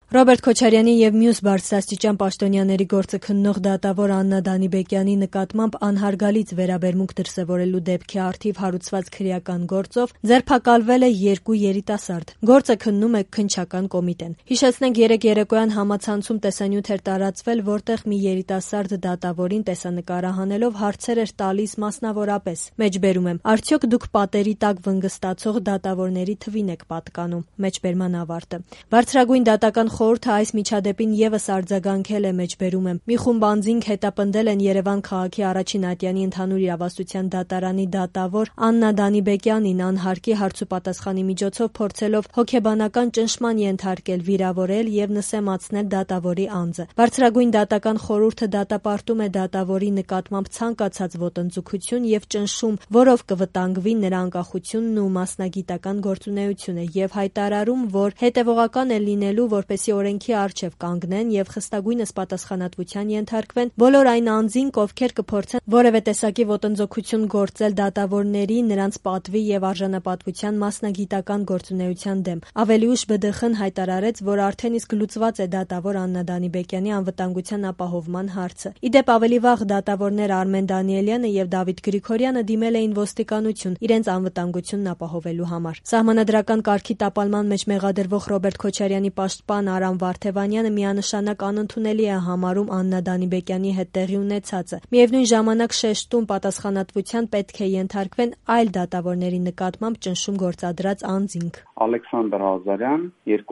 Ռոբերտ Քոչարյանի եւ մյուս բարձրաստիճան պաշտոնյաների գործը քննող դատավոր Աննա Դանիբեկյանի նկատմամբ անհարգալից վերաբերմունք դրսեւորելու դեպքի առթիվ հարուցված քրեական գործով ձերբակալվել է 2 երիտասարդ։ Գործը քննում է քննչական կոմիտեն։ Հիշեցնենք, երեկ երեկոյան համացանցում տեսանյութ էր տարածվել, որտեղ մի երիտասարդ դատավորին տեսանկարահանելով հարցեր էր տալիս մասնավորապես. Մեջբերում եմ, արդյոք դուք պատերի տակ վնգստացող դատավորների թվին եք պատկանում։ Մեջբերման ավարտը։ Բարձրագույն դատական խորհուրդը այս միջադեպին եւս արձագանքել է, մեջբերում եմ. մի խումբ անձինք հետապնդել են Երևան քաղաքի առաջին ատյանի ընդհանուր իրավասության դատարանի դատավոր Աննա Դանիբեկյանին անհարկի հարցուպատասխանի միջոցով փորձելով հոգեբանական ճնշման ենթարկել, վիրավորել եւ նսեմացնել դատավորի անձը։ Բարձրագույն դատական խորհուրդը դատապարտում է դատավորի նկատմամբ ցանկացած ոտնձգություն եւ ճնշում, որով կվտանգվի նրա անկախությունն ու մասնագիտական գործունեությունը եւ հայտարարում, որ հետեւողական է լինելու, որպեսզի օրենքի առջև կանգնեն եւ խստագույնս պատասխանատվության ենթարկվեն բոլոր այն անձինք, ովքեր կփորձեն որևէ տեսակի ոտնձգություն գործել դատավորների, նրանց պատվի եւ արժանապատվության մասնագիտական գործունեության դեմ։ Ավելի ուշ ԲԴԽ-ն հայտարարեց, որ արդեն իսկ լուծված է դատավոր Աննա Դանիբեկյանի անվտանգության ապահովման հարցը։ Իդեպ ավելի վաղ դատավորներ Արմեն Դանիելյանը եւ Դավիթ Գրիգորյանը դիմել էին ոստիկանություն իրենց անվտանգությունն ապահովելու համար։ Սահմանադրական կարգի տապալման մեջ մեղադրվող Ռոբերտ Քոչարյանի պաշտպան Արամ Վարդևանյանը միանշանակ անընդունելի է համարում Աննա Դանիբեկյանի հետ տեղի ունեցածը։ Միևնույն ժամանակ շեշտում պատասխանատվության պետք է ենթարկվեն այլ դատավորների նկատմամբ ճնշում գործադրած անձինք։ Ալեքսանդր Ազարյան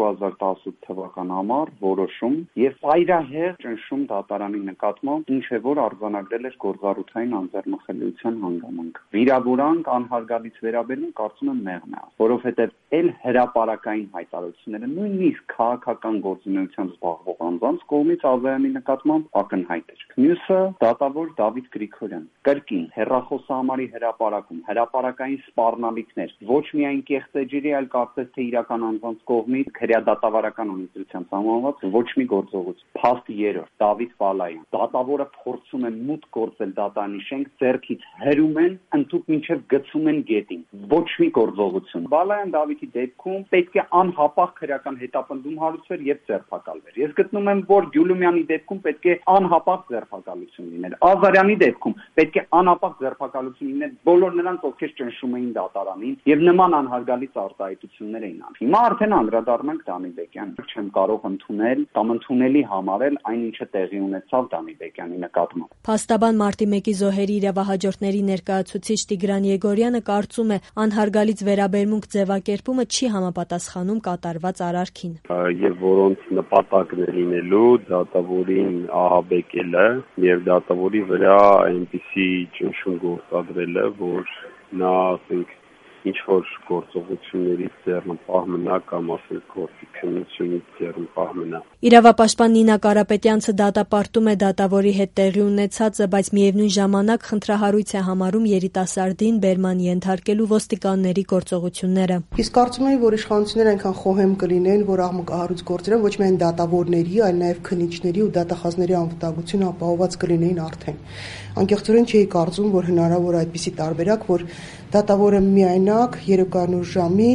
2018 թվական ամառ որոշում եւ ծայրահեղ ճնշում դատարանի նկատմամբ, ինչ է որ արձանագրել էր գործառութային անձեռնխելիության հանգամանք։ Վիրավորանք անհարգալից վերաբերում կարծում եմ մեղմ է, որովհետեւ այլ հրապարակային հայտարարությունները նույնիսկ քաղաքական գործունեությամբ զբաղվող անձանց կողմից Ազարյանի նկատմամբ ակնհայտ էր։ Մյուսը դատավոր Դավիթ Գրիգորյան կրկին հեռախոսահամարի հրապարակում հրապարակային սպառնալիքներ ոչ միայն կեղծեջերի, այլ կարծես թե իրական անձանց կողմից քրեադատավարական ունեցությամբ սահմանված ոչ մի գործողություն։ Փաստ 3 Դավիթ Բալայան դատավորը փորձում է մուտք գործել դատարանի շենք, ձեռքից հրում են, ընդհուպ մինչև գցում են գետին։ Ոչ մի գործողություն։ Բալայան Դավիթի դեպքում պետք է անհապաղ քրեական հետապնդում հարուցվեր եւ ձերբակալվեր։ Ես գտնում եմ, որ Գյուլումյանի դեպքում պետք է անհապաղ ձերբակալություն լիներ։ Ազարյանի դեպքում պետք է անհապաղ ձերբակալություն լիներ բոլոր նրանց, ովքեր ճնշում էին դատարանին եւ նման անհարգալից արտահայտություններ էին անում։ Հիմա արդեն անդրադառնում ենք Դանիբեկյանին։ Չեմ կարող ընդունել կամ ընդունելի համարել այն, ինչը տեղի ունեցավ Դանիբեկյանի նկատմամբ։ Փաստաբան մարտի 1-ի զոհերի իրավահաջորդների ներկայացուցիչ Տիգրան Եգորյանը կարծում է, անհարգալից վերաբերմունք ձևակերպումը չի համապատասխանում կատարված արարքին։ Եվ որոնց նպատակն է լինելու դատավորին ահաբեկելը եւ դատավորի վրա այնպիսի ճնշում գործադրելը, որ նա ասենք ինչ-որ գործողություններից ձեռնպահ մնա կամ ասենք գործի քննությունից ձեռնպահ մնա։ Իրավապաշտպան Նինա Կարապետյանցը դատապարտում է դատավորի հետ տեղի ունեցածը, բայց միևնույն ժամանակ խնդրահարույց է համարում երիտասարդին բերման ենթարկելու ոստիկանների գործողությունները։ Իսկ կարծում եմ, որ իշխանությունները այնքան խոհեմ կլինեն, որ աղմկահարույց գործերով ոչ միայն դատավորների, այլ նաև քննիչների ու դատախազների անվտանգությունը ապահովված կլինեին արդեն։ Անկեղծորեն չէի կարծում, որ հնարավոր է այդպիսի տարբերակ, որ դատավորը միայնակ երեկոյան ժամի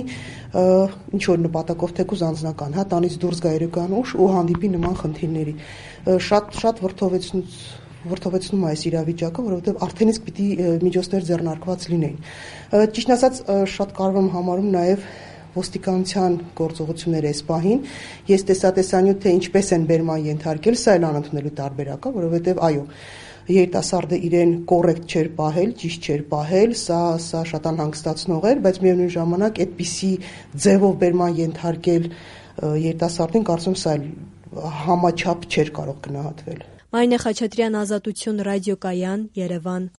ինչ որ նպատակով թեկուզ անձնական, տանից դուրս գա երեկոյան ուշ ու հանդիպի նման խնդիրների։ Շատ վրդովեցնում է այս իրավիճակը, որովհետև արդեն իսկ պիտի միջոցներ ձեռնարկված լինեին։ Ճիշտն ասած, շատ կարևոր եմ համարում նաև ոստիկանության գործողությունները այս պահին։ Ես տեսանյութ թե ինչպես են բերման ենթարկել, սա էլ անընդունելի տարբերակ է, որովհետև այո, երիտասարդը իրեն կոռեկտ չէր պահել, ճիշտ չէր պահել, սա շատ անհանգստացնող էր, բայց միևնույն ժամանակ այդպիսի ձևով բերման ենթարկել երիտասարդին, կարծում սա համաչափ չէր կարող գնահատվել։ Մարինե Խաչատրյան, Ազատություն, Ռադիոկայան, Երևան։